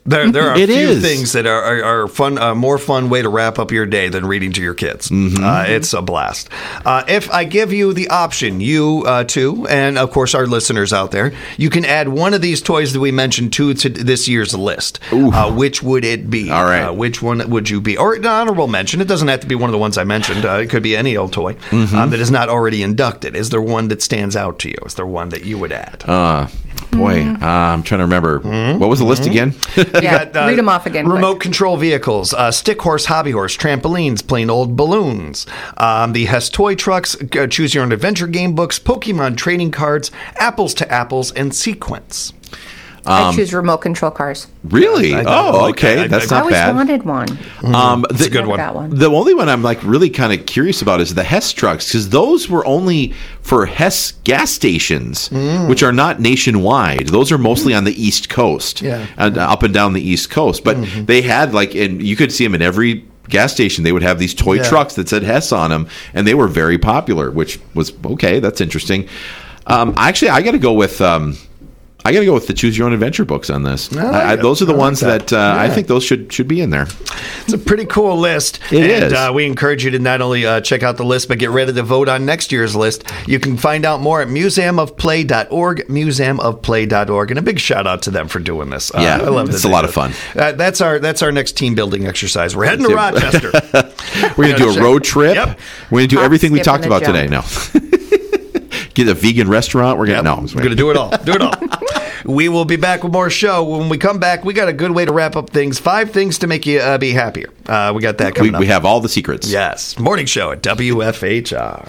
There, there are
It
a few
is.
things that are, are, are fun, a more fun way to wrap up your day than reading to your kids.
Mm-hmm.
Uh, it's a blast. Uh, if I give you the option, you uh, too, and of course our listeners out there, you can add one of these toys that we mentioned to, to this year's list. Uh, which would it be?
All right.
Uh, which one would you be? Or an honorable mention. It doesn't have to be one of the ones I mentioned. Uh, it could be any old toy
Mm-hmm.
um, that is not already inducted. Is there one that stands out to you? Is there one that you would add?
Uh, boy, uh, I'm trying to remember. What was the list again?
Yeah,
got, uh,
read them off again.
Remote
quick.
control vehicles, uh, stick horse, hobby horse, trampolines, plain old balloons, um, the Hess toy trucks, uh, choose your own adventure game books, Pokemon trading cards, apples to apples, and sequence.
I choose remote control cars.
Really?
I- I
oh,
like
okay.
that. I-
That's
I
I
not
always
bad.
wanted one.
Um,
It's a
the,
good
Never
one.
got one.
The only one I'm like really kind of curious about is the Hess trucks, because those were only for Hess gas stations, which are not nationwide. Those are mostly on the East Coast,
Yeah.
and uh, up and down the East Coast. But they had like, and you could see them in every gas station. They would have these toy
Yeah.
trucks that said Hess on them, and they were very popular. Which was okay. That's interesting. Um, actually, I got to go with. Um, I got to go with the Choose Your Own Adventure books on this.
I like
I, I,
it.
those are the
I like
ones
that.
that, uh, I
Yeah.
think those should should be in there.
It's a pretty cool list.
It
and,
is.
Uh, we encourage you to not only uh, check out the list, but get ready to vote on next year's list. You can find out more at museum of play dot org, museum of play dot org. And a big shout out to them for doing this. Uh,
Yeah,
I love
it's
that
a
they
lot
do
of fun.
it. Uh, that's our that's our next team building exercise. We're heading to Rochester.
We're going to do a
check-
road trip.
Yep.
We're going to do
Hop,
everything we
skip,
talked
and a
about today. No. Get a vegan restaurant. We're going
Yep.
to, no.
We're going to do it all. Do it all. We will be back with more show. When we come back, we got a good way to wrap up things. Five things to make you uh, be happier. Uh, we got that
We,
coming up.
we have all the secrets.
Yes. Morning show at W F H R.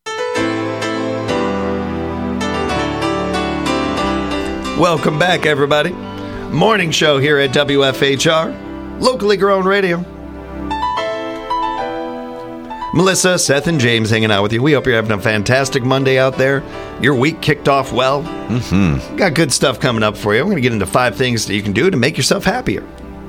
Welcome back, everybody. Morning show here at W F H R, locally grown radio. Melissa, Seth, and James hanging out with you. We hope you're having a fantastic Monday out there. Your week kicked off well. Mm-hmm. Got good stuff coming up for you. We're going to get into five things that you can do to make yourself happier.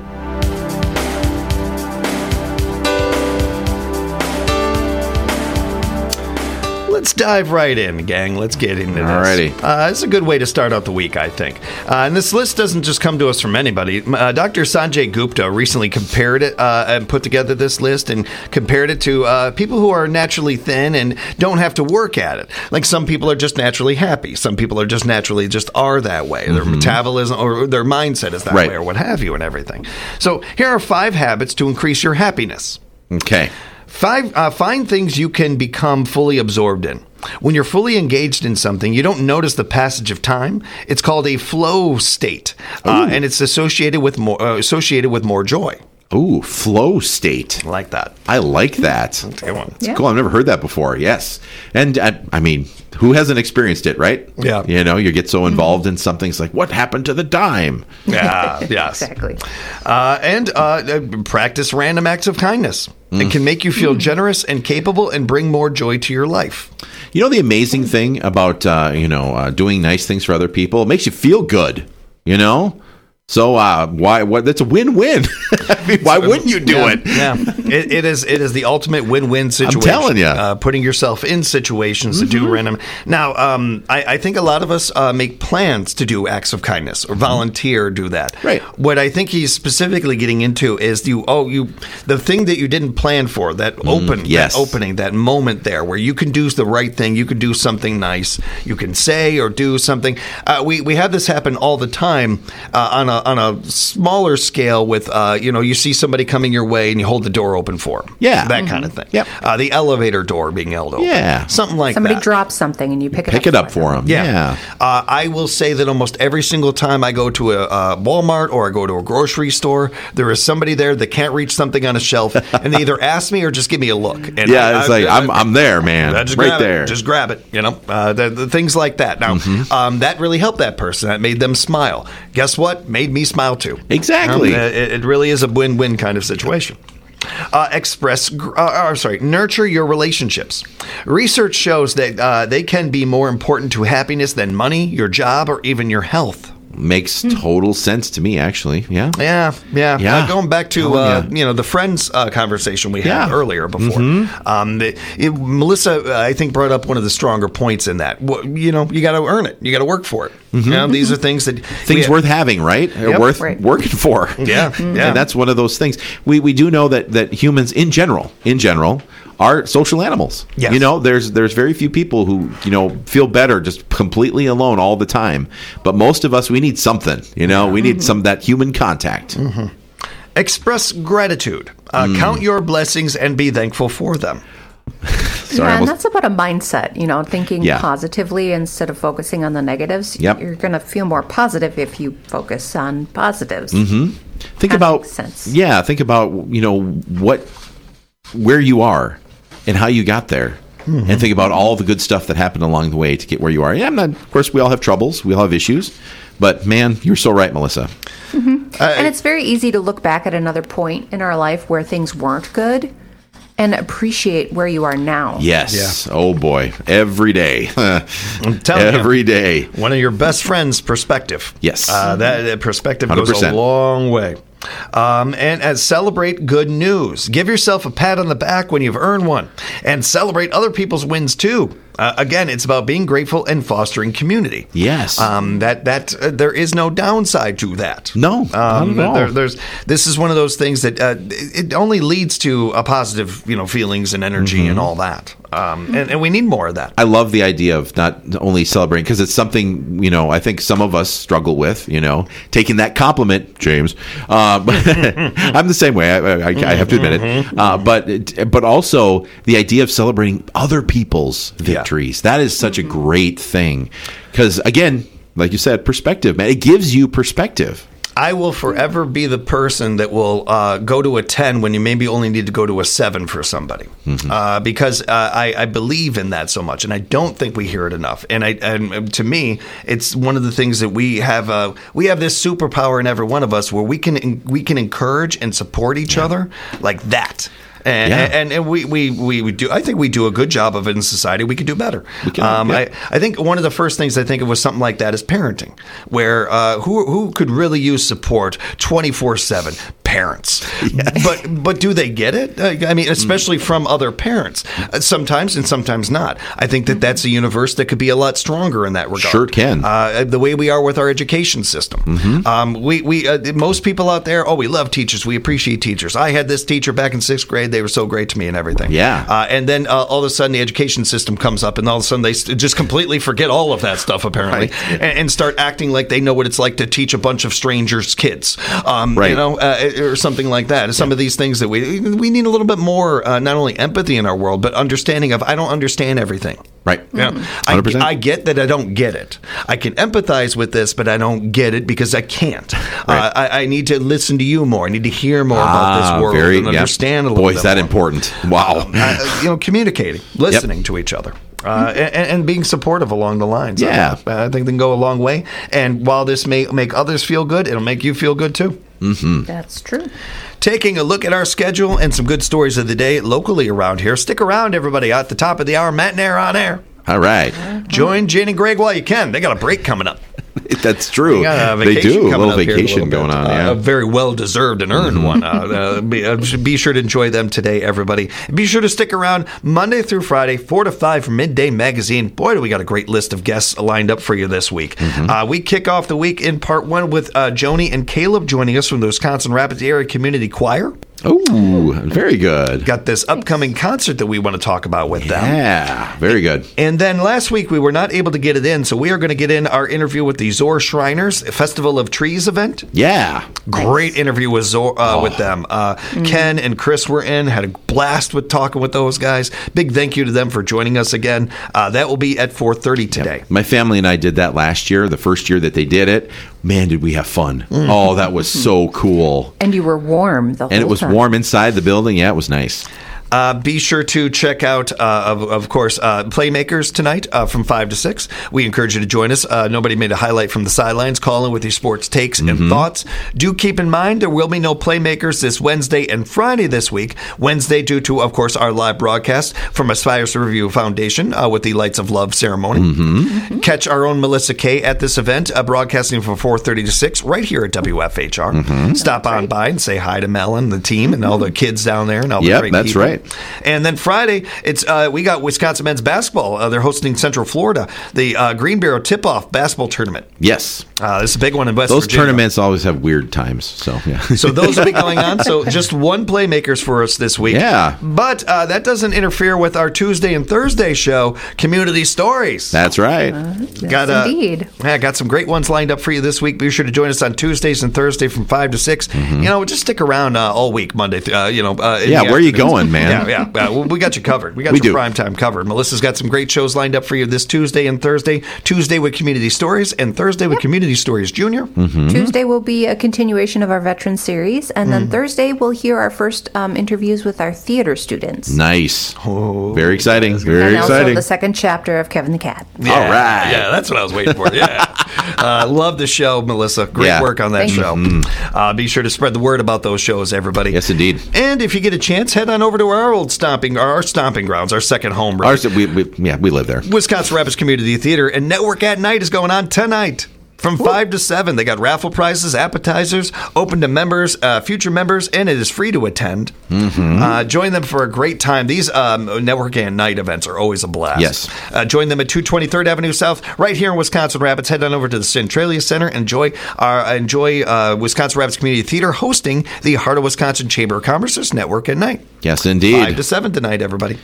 Let's dive right in, gang. Let's get into this.
Alrighty.
Uh, it's a good way to start out the week, I think. Uh, and this list doesn't just come to us from anybody. Uh, Doctor Sanjay Gupta recently compared it uh, and put together this list and compared it to uh, people who are naturally thin and don't have to work at it. Like some people are just naturally happy. Some people are just naturally just are that way. Their metabolism or their mindset is that
Right.
way or what have you and everything. So here are five habits to increase your happiness.
Okay.
Five, uh, find things you can become fully absorbed in. When you're fully engaged in something, you don't notice the passage of time. It's called a flow state, uh, and it's associated with more uh, associated with more joy.
Ooh, flow state.
I like that.
I like that.
Good one.
It's cool. I've never heard that before. Yes. And uh, I mean, who hasn't experienced it, right?
Yeah.
You know, you get so involved in something. It's like, what happened to the dime?
Yeah, yes.
Exactly.
Uh, and uh, uh, practice random acts of kindness. It can make you feel generous and capable and bring more joy to your life.
You know, the amazing thing about, uh, you know, uh, doing nice things for other people, it makes you feel good, you know? So uh, why? What? That's a win-win. I mean, why wouldn't you do
yeah,
it?
Yeah, it, it is. It is the ultimate win-win situation.
telling ya.
uh, putting yourself in situations to do random. Now, um, I, I think a lot of us uh, make plans to do acts of kindness or volunteer, or do that.
Right.
What I think he's specifically getting into is you. Oh, you the thing that you didn't plan for, that open,
yes.
that opening, that moment there where you can do the right thing. You can do something nice. You can say or do something. Uh, we we have this happen all the time uh, on a on a smaller scale with, uh, you know, you see somebody coming your way and you hold the door open for them.
Yeah.
That kind of thing.
Yep.
Uh, the elevator door being held open.
Yeah.
Something like
Somebody
that.
drops something and you pick it
Pick
up.
it up for them.
Yeah.
Yeah.
Uh, I will say that almost every single time I go to a, a Walmart or I go to a grocery store, there is somebody there that can't reach something on a shelf and they either ask me or just give me a look. And
Yeah,
I-
it's
I-
like,
I-
I'm, I'm there, man.
I just
right
grab
there.
It. Just grab it. You know, uh, the, the things like that. Now, um, that really helped that person. That made them smile. Guess what? Made me smile too.
Exactly.
Um, it, it really is a win-win kind of situation. Uh, express, gr- uh, uh, sorry, nurture your relationships. Research shows that uh, they can be more important to happiness than money, your job, or even your health.
Makes total sense to me, actually. Yeah.
Yeah, yeah.
Yeah.
Uh, going back to
Oh,
uh,
yeah.
you know the Friends uh, conversation we had
Yeah.
earlier before. Um, the, it, Melissa, uh, I think, brought up one of the stronger points in that. Wh- You know, you got to earn it. You got to work for it. You know, these are things that
Things
we-
worth having, right? Or
Yep.
worth
Right.
working for.
Yeah, yeah.
And that's one of those things. We we do know that that humans in general, in general, are social animals.
Yes.
You know, there's there's very few people who, you know, feel better just completely alone all the time. But most of us, we need something. You know, we need some of that human contact.
express gratitude. Uh,
Mm.
Count your blessings and be thankful for them.
Sorry,
yeah, and
almost-
that's about a mindset, you know, thinking
Yeah.
positively instead of focusing on the negatives.
Yep.
You're going to feel more positive if you focus on positives.
think
That
about
makes sense.
yeah think about you know what where you are and how you got there, and think about all the good stuff that happened along the way to get where you are. Yeah, I'm not, of course we all have troubles, we all have issues, but man, you're so right, Melissa.
And it's very easy to look back at another point in our life where things weren't good and appreciate where you are now.
Yes. Oh boy, every day.
I'm telling you.
Every day.
One of your best friends' perspective.
Yes.
Uh, that, that perspective
one hundred
goes a
percent.
long way. Um, and as celebrate good news. Give yourself a pat on the back when you've earned one, and celebrate other people's wins too. Uh, again, it's about being grateful and fostering community.
Yes.
Um, that that uh, there is no downside to that.
No, not
Um,
at all.
there, there's this is one of those things that uh, it only leads to a positive, you know, feelings and energy
Mm-hmm.
and all that. Um, and, and we need more of that.
I love the idea of not only celebrating, because it's something, you know, I think some of us struggle with, you know, taking that compliment, James. Uh, but I'm the same way. I, I, I have to admit it. Uh, but it- but also the idea of celebrating other people's victories. That is such a great thing. Because, again, like you said, perspective, man. It gives you perspective.
I will forever be the person that will uh, go to a ten when you maybe only need to go to a seven for somebody, uh, because uh, I, I believe in that so much, and I don't think we hear it enough. And I, and to me, it's one of the things that we have. Uh, we have this superpower in every one of us where we can we can encourage and support each other like that. And,
Yeah.
and and we, we, we, we do. I think we do a good job of it in society. We could do better.
can,
um,
yeah.
I, I think one of the first things I think of was something like that is parenting, where uh, who who could really use support twenty-four seven? Parents. But but do they get it? Uh, I mean, especially from other parents. Uh, sometimes and sometimes not. I think that that's a universe that could be a lot stronger in that regard.
Sure can.
Uh, the way we are with our education system. Um, we we uh, most people out there, oh, we love teachers. We appreciate teachers. I had this teacher back in sixth grade. They were so great to me and everything.
Yeah.
Uh, and then uh, all of a sudden the education system comes up, and all of a sudden they st- just completely forget all of that stuff apparently, and, and start acting like they know what it's like to teach a bunch of strangers kids, um,
Right.
you know, uh, or something like that. Some of these things that we we need a little bit more, uh, not only empathy in our world, but understanding of I don't understand everything.
Right.
Yeah,
one
I,
hundred percent.
I get that I don't get it. I can empathize with this, but I don't get it because I can't. Uh, I, I need to listen to you more. I need to hear more about
Ah,
this world
very-
and
yeah.
understand a little
Boy,
bit
is that
more.
important. Wow.
Uh, you know, communicating, listening to each other. Uh, and, and being supportive along the lines.
Yeah.
Uh, I think they can go a long way. And while this may make others feel good, it'll make you feel good too.
That's true.
Taking a look at our schedule and some good stories of the day locally around here. Stick around, everybody. At the top of the hour, Matt and Aaron on air.
All right.
Join Jane and Greg while you can. They got a break coming up.
That's true.
We got a
They
vacation
do. A
coming
little
up here in a
vacation
little
going
bit.
on,
Uh,
yeah.
a very well deserved and earned one. Uh, uh, be, uh, be sure to enjoy them today, everybody. Be sure to stick around Monday through Friday, four to five for Midday Magazine. Boy, do we got a great list of guests lined up for you this week.
Mm-hmm.
Uh, we kick off the week in part one with uh, Joni and Caleb joining us from the Wisconsin Rapids Area Community Choir.
Oh, very good.
Got this upcoming concert that we want to talk about with them.
Yeah, very good.
And then last week we were not able to get it in, so we are going to get in our interview with the Zor Shriners Festival of Trees event.
Yeah.
Great interview with Zor, uh,
Oh.
with them. Uh, Ken and Chris were in, had a blast with talking with those guys. Big thank you to them for joining us again. Uh, that will be at four thirty today.
My family and I did that last year, the first year that they did it. Man, did we have fun. Oh, that was so cool.
And you were warm the whole
And it was
time.
warm inside the building. Yeah, it was nice.
Uh, be sure to check out, uh, of, of course, uh, Playmakers tonight uh, from five to six. We encourage you to join us. Uh, nobody made a highlight from the sidelines. Call in with your sports takes and thoughts. Do keep in mind there will be no Playmakers this Wednesday and Friday this week. Wednesday, due to, of course, our live broadcast from Aspires Review Foundation uh, with the Lights of Love ceremony. Catch our own Melissa Kay at this event, uh, broadcasting from four thirty to six right here at W F H R. Stop on by and say hi to Mel and the team and all the kids down there and all the
Yep,
great
that's
people.
right. right.
And then Friday, it's uh, we got Wisconsin men's basketball. Uh, they're hosting Central Florida, the uh, Green Barrow Tip-Off basketball tournament.
Yes.
Uh, this is a big one in West
Those
Virginia.
tournaments always have weird times. So, yeah.
So those will be going on. So just one playmakers for us this week.
Yeah.
But uh, that doesn't interfere with our Tuesday and Thursday show, Community Stories.
That's right.
Uh, yes,
got, uh,
indeed.
Yeah, got some great ones lined up for you this week. Be sure to join us on Tuesdays and Thursday from five to six.
Mm-hmm.
You know, just stick around uh, all week, Monday. Th- uh, you know, uh, in
Yeah,
the
where are you
afternoons.
going, man?
Yeah, yeah. Uh, we got you covered. We got
We
your
do.
prime time covered. Melissa's got some great shows lined up for you this Tuesday and Thursday. Tuesday with Community Stories and Thursday with Community Stories Junior.
Mm-hmm.
Tuesday will be a continuation of our veteran series, and
Mm.
then Thursday we'll hear our first um, interviews with our theater students.
Nice.
Oh,
Very exciting. Very
and also
exciting.
the second chapter of Kevin the Cat.
Yeah,
All right.
Yeah, that's what I was waiting for. Yeah. uh, love the show, Melissa. Great
Yeah.
work on that
Thank you.
show. Uh, be sure to spread the word about those shows, everybody.
Yes, indeed.
And if you get a chance, head on over to our old stomping, our stomping grounds, our second home. Right?
Ours, we, we, yeah, we live there.
Wisconsin Rapids Community Theater and Network at Night is going on tonight. From five to seven, they got raffle prizes, appetizers, open to members, uh, future members, and it is free to attend.
Mm-hmm.
Uh, join them for a great time. These um, Network and Night events are always a blast.
Yes.
Uh, join them at two twenty-third Avenue South, right here in Wisconsin Rapids. Head on over to the Centralia Center and enjoy our enjoy uh, Wisconsin Rapids Community Theater hosting the Heart of Wisconsin Chamber of Commerce's Network at Night.
Yes, indeed.
Five to seven tonight, everybody.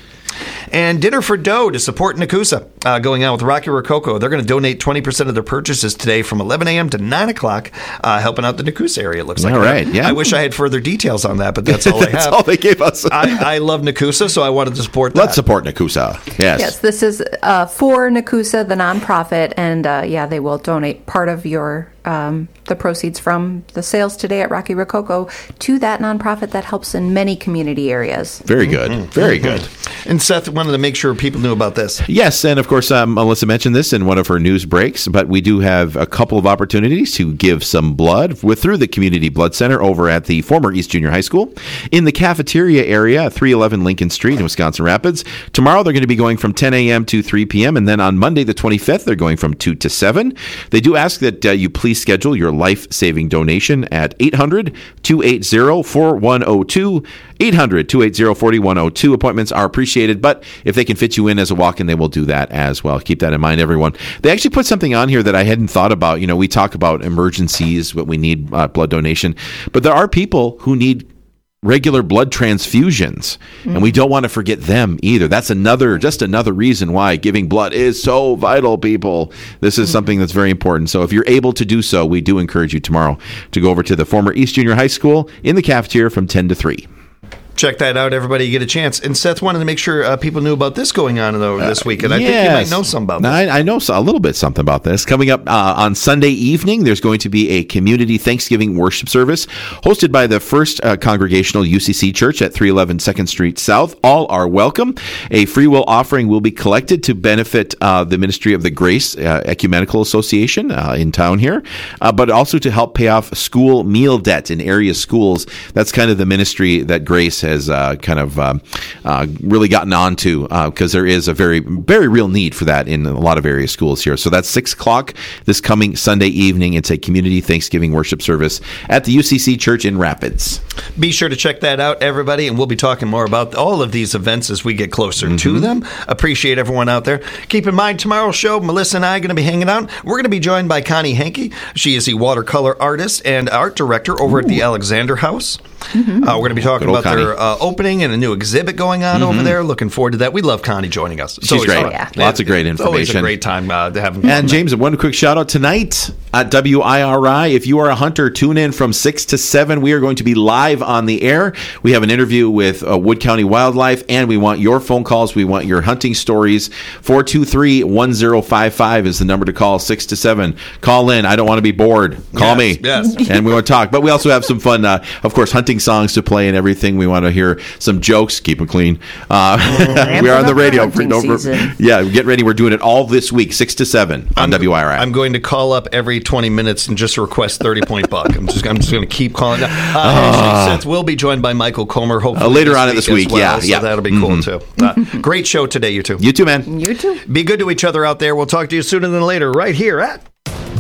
And Dinner for Dough to support Nakusa, uh, going on with Rocky Rococo. They're going to donate twenty percent of their purchases today from eleven a.m. to nine o'clock, uh, helping out the Nakusa area, it looks like.
All right, yeah.
I wish I had further details on that, but that's all I have.
That's all they gave us.
I, I love Nakusa, so I wanted to support that.
Let's support Nakusa. Yes.
Yes, this is uh, for Nakusa, the nonprofit, and uh, yeah, they will donate part of your um, the proceeds from the sales today at Rocky Rococo to that nonprofit that helps in many community areas.
Very good. Very good.
And Seth wanted to make sure people knew about this.
Yes, and of course, um, Melissa mentioned this in one of her news breaks, but we do have a couple of opportunities to give some blood with through the Community Blood Center over at the former East Junior High School in the cafeteria area, three eleven Lincoln Street in Wisconsin Rapids. Tomorrow, they're going to be going from ten a.m. to three p.m., and then on Monday, the twenty-fifth, they're going from two to seven. They do ask that uh, you please schedule your life-saving donation at eight hundred, two eight zero, four one zero two, eight hundred, two eight zero, four one zero two. Appointments are appreciated, but if they can fit you in as a walk-in, they will do that as well. Keep that in mind, everyone. They actually put something on here that I hadn't thought about. You know, we talk about emergencies, what we need, uh, blood donation, but there are people who need regular blood transfusions, mm. and we don't want to forget them either. That's another, just another reason why giving blood is so vital, people. This is mm. something that's very important. So if you're able to do so, we do encourage you tomorrow to go over to the former East Junior High School in the cafeteria from ten to three.
Check that out, everybody. You get a chance. And Seth wanted to make sure uh, people knew about this going on though, this week, and I
yes.
think you might know something about this.
I, I know so, a little bit something about this. Coming up uh, on Sunday evening, there's going to be a community Thanksgiving worship service hosted by the First uh, Congregational U C C Church at three eleven second Street South. All are welcome. A free will offering will be collected to benefit uh, the Ministry of the Grace uh, Ecumenical Association uh, in town here, uh, but also to help pay off school meal debt in area schools. That's kind of the ministry that Grace has uh, kind of um, uh, really gotten onto because uh, there is a very, very real need for that in a lot of area schools here. So that's six o'clock this coming Sunday evening. It's a community Thanksgiving worship service at the U C C Church in Rapids.
Be sure to check that out, everybody, and we'll be talking more about all of these events as we get closer mm-hmm. to them. Appreciate everyone out there. Keep in mind, tomorrow's show, Melissa and I are going to be hanging out. We're going to be joined by Connie Hankey. She is the watercolor artist and art director over Ooh. at the Alexander House. Mm-hmm. Uh, we're going to be talking about Connie. their uh, opening and a new exhibit going on mm-hmm. over there. Looking forward to that. We love Connie joining us. It's
She's great.
Oh, yeah.
Lots of great information.
It's always a great time uh, to have them.
And James, one quick shout out tonight at W I R I. If you are a hunter, tune in from six to seven. We are going to be live on the air. We have an interview with uh, Wood County Wildlife, and we want your phone calls. We want your hunting stories. four two three, one zero five five is the number to call, six to seven. Call in. I don't want to be bored. Call
yes,
me.
Yes.
And we want to talk. But we also have some fun, uh, of course, hunting songs to play and everything. We want to hear some jokes. Keep them clean. Uh, we are on the radio. For, yeah, get ready. We're doing it all this week, six to seven on
I'm,
W I R I.
I'm going to call up every twenty minutes and just request thirty point buck. I'm just, I'm just going to keep calling. Uh, uh, Seth will be joined by Michael Comer hopefully
uh, later on in this week.
Well,
yeah,
so
yeah.
that'll be cool mm-hmm. too. Uh, great show today, you two.
You too, man.
You too.
Be good to each other out there. We'll talk to you sooner than later, right here at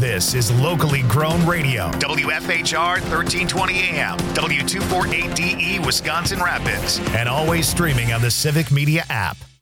This is locally grown radio. W F H R thirteen twenty A M, W two forty-eight D E, Wisconsin Rapids. And always streaming on the Civic Media app.